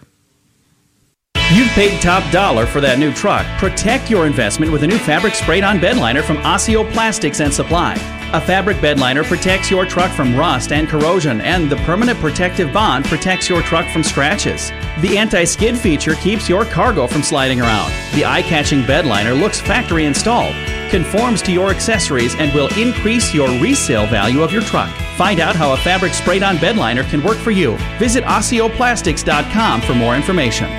You've paid top dollar for that new truck. Protect your investment with a new fabric sprayed-on bed liner from Osseo Plastics and Supply. A fabric bed liner protects your truck from rust and corrosion, and the permanent protective bond protects your truck from scratches. The anti-skid feature keeps your cargo from sliding around. The eye-catching bed liner looks factory installed, conforms to your accessories, and will increase your resale value of your truck. Find out how a fabric sprayed-on bed liner can work for you. Visit OsseoPlastics.com for more information.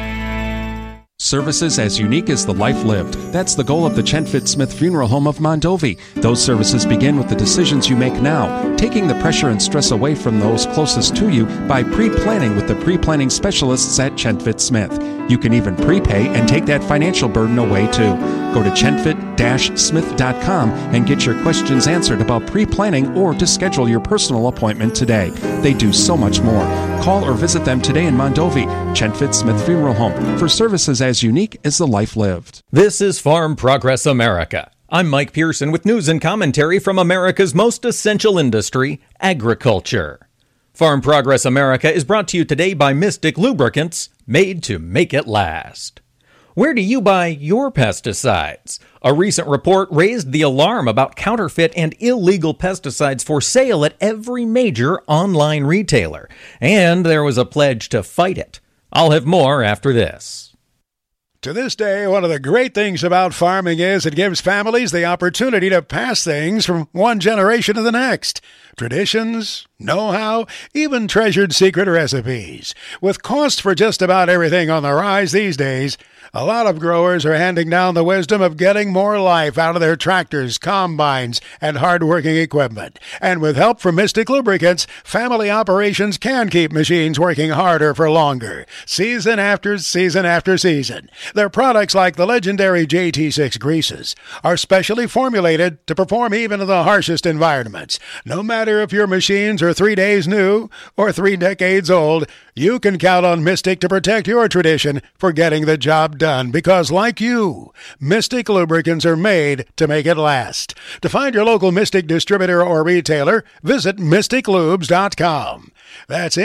Services as unique as the life lived. That's the goal of the Chenfit Smith Funeral Home of Mondovi. Those services begin with the decisions you make now, taking the pressure and stress away from those closest to you by pre-planning with the pre-planning specialists at Chenfit Smith. You can even prepay and take that financial burden away too. Go to chenfit-smith.com and get your questions answered about pre-planning or to schedule your personal appointment today. They do so much more. Call or visit them today in Mondovi, Chenfit Smith Funeral Home, for services as unique as the life lived. This is Farm Progress America. I'm Mike Pearson with news and commentary from America's most essential industry, agriculture. Farm Progress America is brought to you today by Mystic Lubricants, made to make it last. Where do you buy your pesticides? A recent report raised the alarm about counterfeit and illegal pesticides for sale at every major online retailer, and there was a pledge to fight it. I'll have more after this. To this day, one of the great things about farming is it gives families the opportunity to pass things from one generation to the next. Traditions, know-how, even treasured secret recipes. With costs for just about everything on the rise these days, a lot of growers are handing down the wisdom of getting more life out of their tractors, combines, and hard-working equipment. And with help from Mystic Lubricants, family operations can keep machines working harder for longer, season after season after season. Their products, like the legendary JT6 greases, are specially formulated to perform even in the harshest environments. No matter if your machines are 3 days new or 3 decades old, you can count on Mystic to protect your tradition for getting the job done, because like you, Mystic Lubricants are made to make it last. To find your local Mystic distributor or retailer, visit MysticLubes.com. That's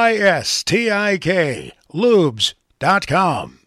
MYSTIK, lubes.com.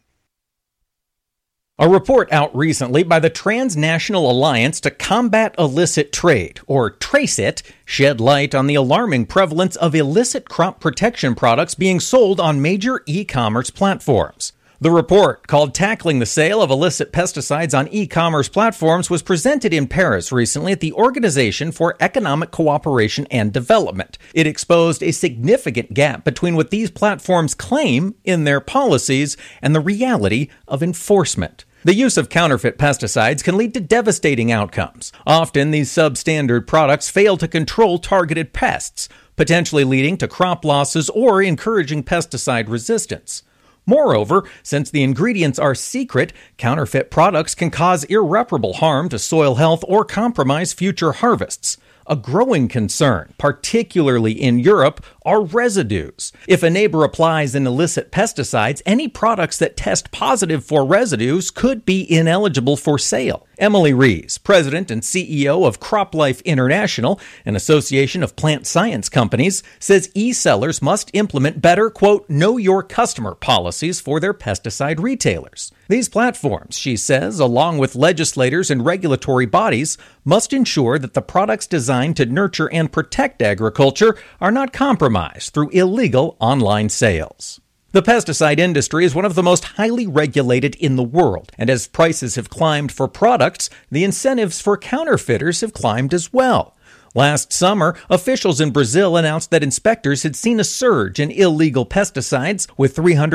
A report out recently by the Transnational Alliance to Combat Illicit Trade, or TRACE-IT, shed light on the alarming prevalence of illicit crop protection products being sold on major e-commerce platforms. The report, called Tackling the Sale of Illicit Pesticides on E-commerce Platforms, was presented in Paris recently at the Organization for Economic Cooperation and Development. It exposed a significant gap between what these platforms claim in their policies and the reality of enforcement. The use of counterfeit pesticides can lead to devastating outcomes. Often, these substandard products fail to control targeted pests, potentially leading to crop losses or encouraging pesticide resistance. Moreover, since the ingredients are secret, counterfeit products can cause irreparable harm to soil health or compromise future harvests. A growing concern, particularly in Europe, are residues. If a neighbor applies an illicit pesticides, any products that test positive for residues could be ineligible for sale. Emily Rees, president and CEO of CropLife International, an association of plant science companies, says e-sellers must implement better, quote, know your customer policies for their pesticide retailers. These platforms, she says, along with legislators and regulatory bodies, must ensure that the products designed to nurture and protect agriculture are not compromised through illegal online sales. The pesticide industry is one of the most highly regulated in the world, and as prices have climbed for products, the incentives for counterfeiters have climbed as well. Last summer, officials in Brazil announced that inspectors had seen a surge in illegal pesticides, with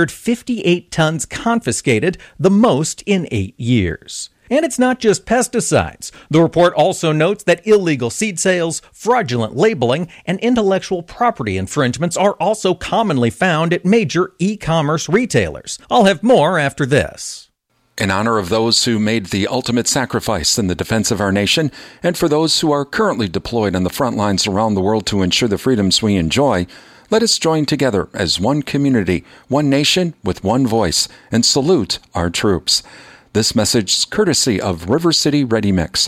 358 tons confiscated, the most in 8 years. And it's not just pesticides. The report also notes that illegal seed sales, fraudulent labeling, and intellectual property infringements are also commonly found at major e-commerce retailers. I'll have more after this. In honor of those who made the ultimate sacrifice in the defense of our nation, and for those who are currently deployed on the front lines around the world to ensure the freedoms we enjoy, let us join together as one community, one nation with one voice, and salute our troops. This message is courtesy of River City Ready Mix,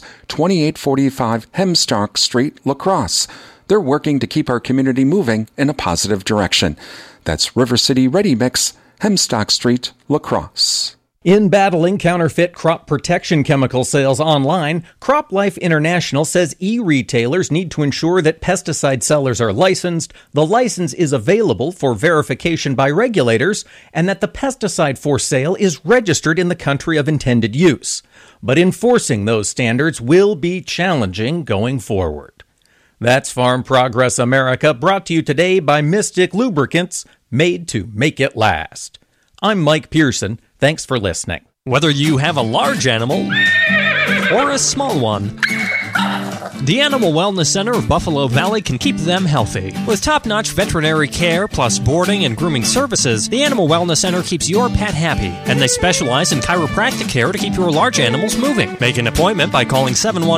2845 Hemstock Street, La Crosse. They're working to keep our community moving in a positive direction. That's River City Ready Mix, Hemstock Street, La Crosse. In battling counterfeit crop protection chemical sales online, CropLife International says e-retailers need to ensure that pesticide sellers are licensed, the license is available for verification by regulators, and that the pesticide for sale is registered in the country of intended use. But enforcing those standards will be challenging going forward. That's Farm Progress America, brought to you today by Mystic Lubricants, made to make it last. I'm Mike Pearson. Thanks for listening. Whether you have a large animal or a small one, the Animal Wellness Center of Buffalo Valley can keep them healthy. With top-notch veterinary care plus boarding and grooming services, the Animal Wellness Center keeps your pet happy, and they specialize in chiropractic care to keep your large animals moving. Make an appointment by calling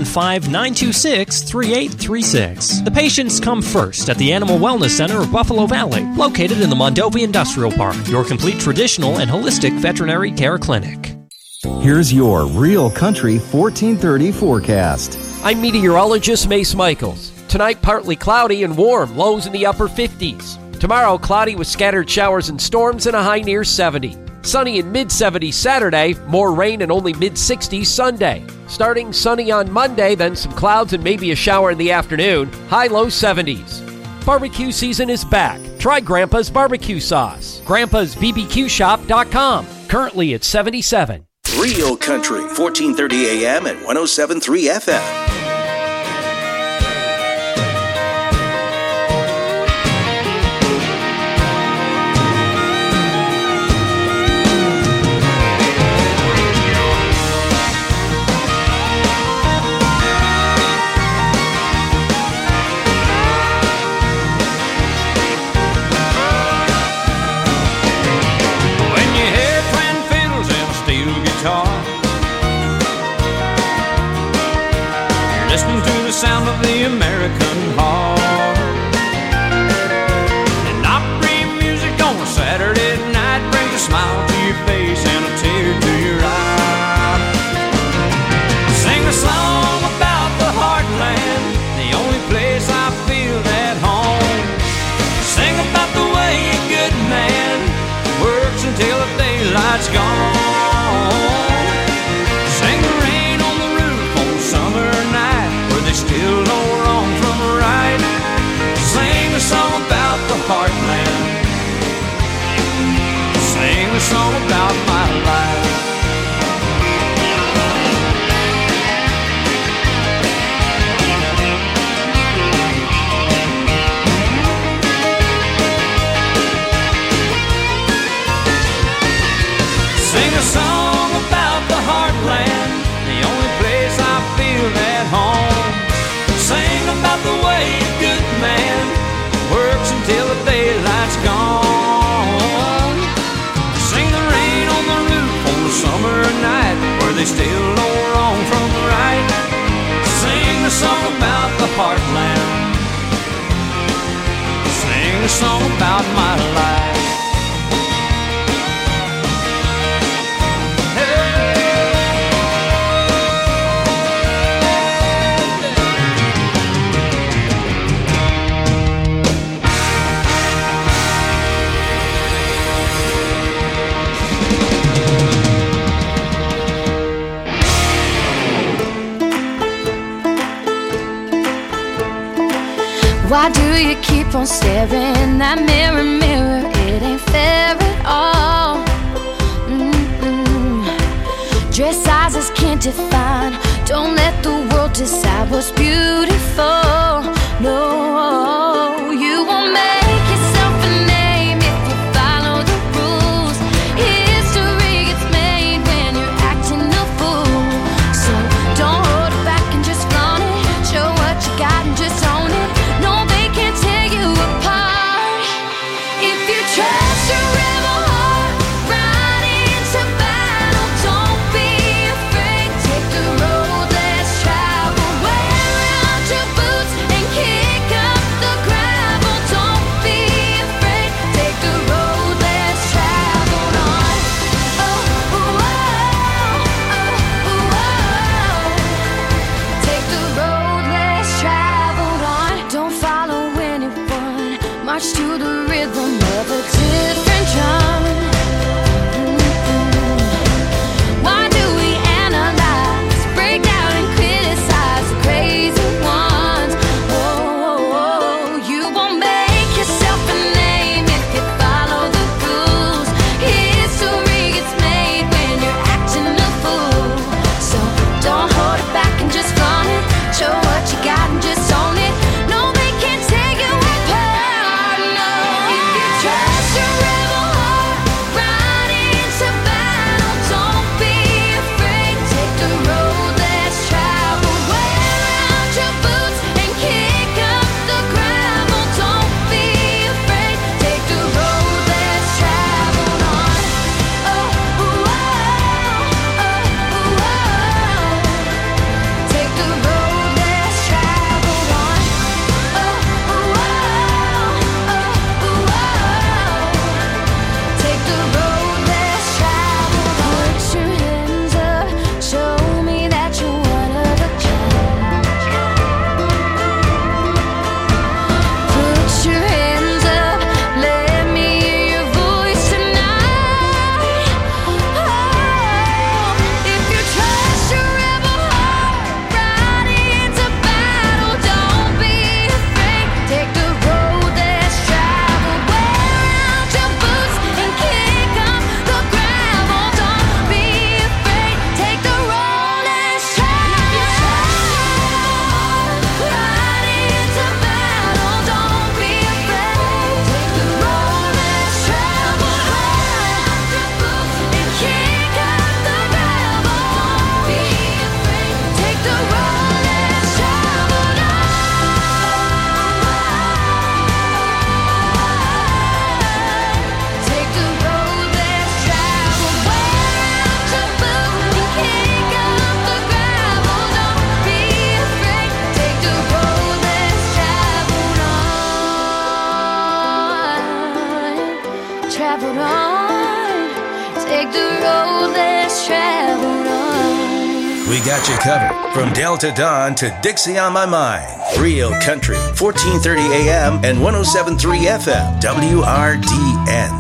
715-926-3836. The patients come first at the Animal Wellness Center of Buffalo Valley, located in the Mondovi Industrial Park, your complete traditional and holistic veterinary care clinic. Here's your Real Country 1430 forecast. I'm meteorologist Mace Michaels. Tonight, partly cloudy and warm, lows in the upper 50s. Tomorrow, cloudy with scattered showers and storms and a high near 70. Sunny in mid-70s Saturday, more rain and only mid-60s Sunday. Starting sunny on Monday, then some clouds and maybe a shower in the afternoon, high low 70s. Barbecue season is back. Try Grandpa's barbecue sauce. Grandpa'sBBQShop.com. Currently at 77. Real Country, 1430 AM and 107.3 FM. Listening to the sound of the American heart. And Opry music on a Saturday night brings a smile to your face and a tear to your eye. Sing a song about the heartland, the only place I feel at home. Sing about the way a good man works until the daylight's gone. Still know wrong from right. Sing a song about the heartland. Sing a song about my life. Sing a song about the heartland, the only place I feel at home. Sing about the way a good man works until the daylight's gone. Sing the rain on the roof on the summer night, where they still know wrong from right. Sing a song about the heartland. Sing a song about my life. Why do you keep on staring in that mirror, mirror? It ain't fair at all. Dress sizes can't define. Don't let the world decide what's beautiful. No, you won't make yourself a name if you follow the rules. History gets made when you're acting a fool. So don't hold it back and just flaunt it. Show what you got and just own it. No, they can't tear you apart. If you trust your rebel heart right into battle, don't be afraid. Take the road less traveled. Wear out your boots and kick up the gravel. Don't be afraid. Take the road less traveled on. Take the road less traveled on. Don't follow anyone. March to the rhythm of a different drum. Why do we analyze, break down and criticize the crazy ones? Oh, you won't make yourself a name if you follow the rules. History gets made when you're acting a fool. So don't hold it back and just flaunt it. Show what you got and just own it. No, they can't take you apart. No, if you trust your rebel heart right into battle, don't be afraid. Take the road less traveled. Wear out your boots and kick up the gravel. Don't be afraid. Take the road less traveled on. Take the road less traveled on. Take the road less traveled on. Put your hands up, show me that you're one of a kind. Put your hands up, let me hear your voice tonight. If you trust your rebel heart right into battle, don't be afraid. Take the road less traveled. Wear out your boots and kick up the gravel. Don't be afraid. Take the road less traveled. Right into battle. Don't be afraid. Take the road less traveled. Wear out your boots and kick up the gravel. Don't be afraid. Take the road less traveled. Take the road less traveled. Wear out your boots and kick up the gravel. Don't be afraid. Take the road less traveled on. Traveled on. Take the road less traveled on. We got you covered from Delta Dawn to Dixie on My Mind. Real Country, 1430 AM and 107.3 FM, WRDN.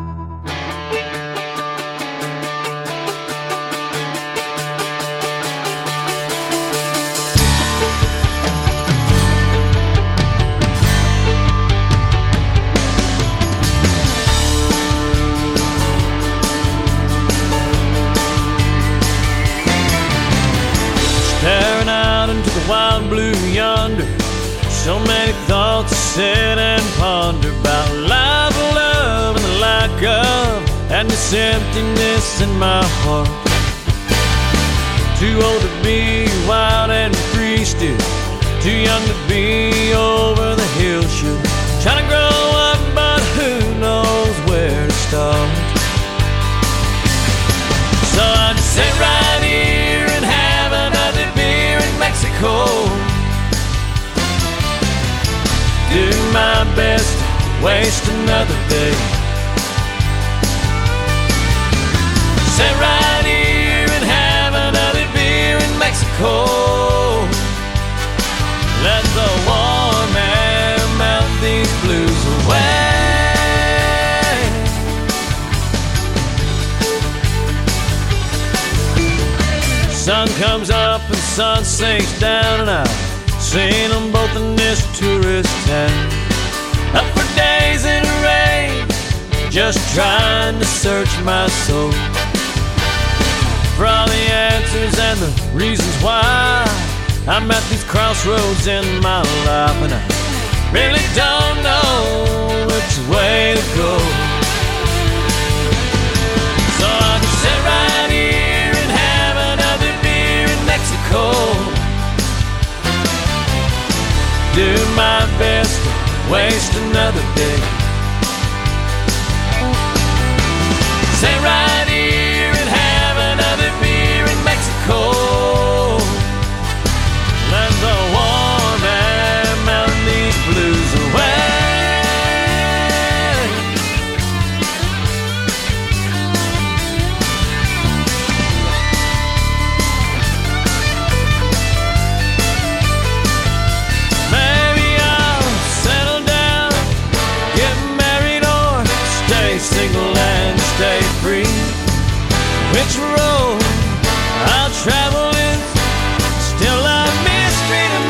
Staring out into the wild blue yonder, so many thoughts to sit and ponder about life, love, and the lack of, and this emptiness in my heart. Too old to be wild and free still, too young to be over the hill shoot. Trying to grow up, but who knows where to start. So I just sit right here and have another beer in Mexico. Do my best to waste another day. Sit right here and have another beer in Mexico. Let the warm air melt these blues away. Sun comes up and sun sinks down, and I Seen them both in this tourist town, up for days in a rain, just trying to search my soul for all the answers and the reasons why I'm at these crossroads in my life, and I really don't know which way to go. So I'll just sit right here and have another beer in Mexico, do my best to waste another day. Sit right here and have another beer in Mexico. Let the warm air melt these blues away. Maybe I'll settle down, get married, or stay single and stay free. Which road I'll travel is still a mystery to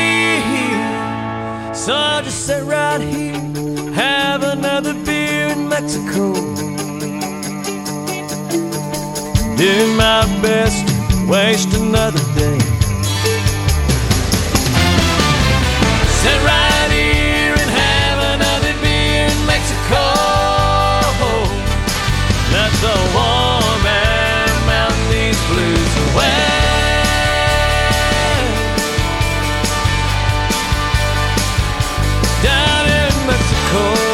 me. So I'll just sit right here, have another beer in Mexico, do my best to waste another day. Sit right here and have another beer in Mexico. Let the warm air melt these blues away. Down in Mexico.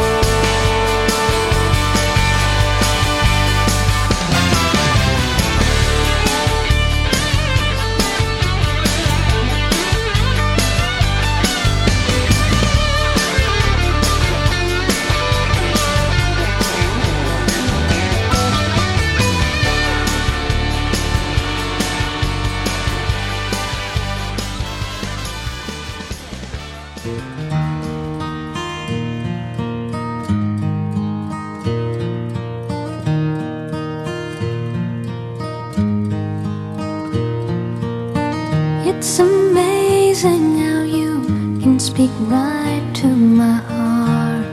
It's amazing how you can speak right to my heart.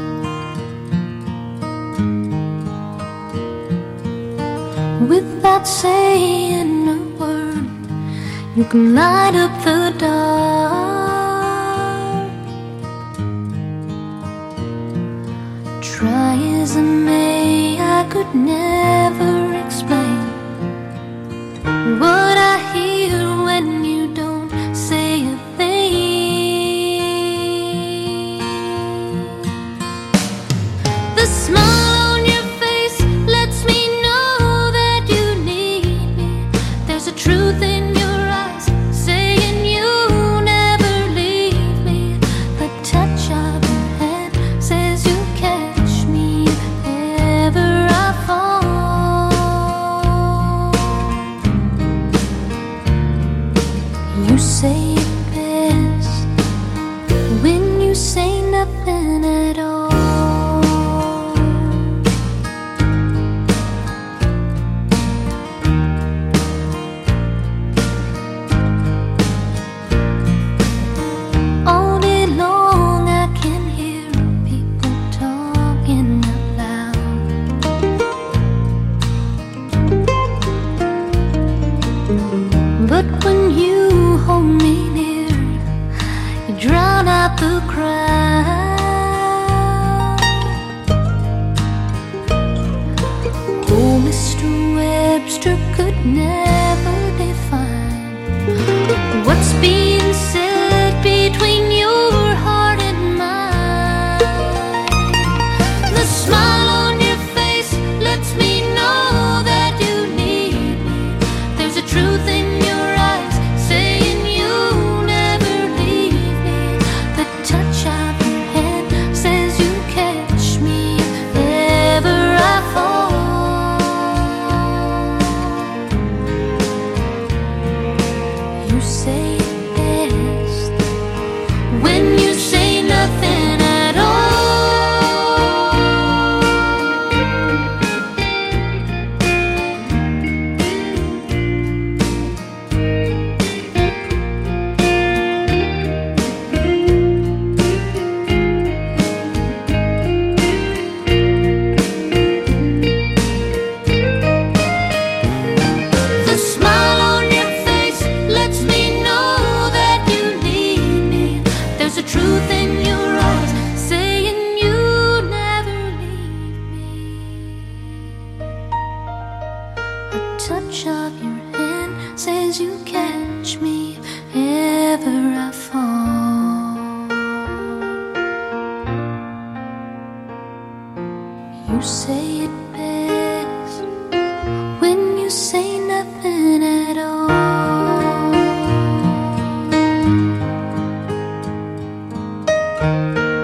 Without saying a word, you can light up the dark. Try as I may, I could never explain what I hear when you don't say a thing. The smile on your face lets me know that you need me. There's a truth in your eyes saying you'll never leave me. The touch of your hand says you'll catch me if ever I fall. You say it best when you say nothing at all. All day long I can hear people talking out loud. But when you hold me near, you drown out the crowd. The touch of your hand says you catch me if ever I fall. You say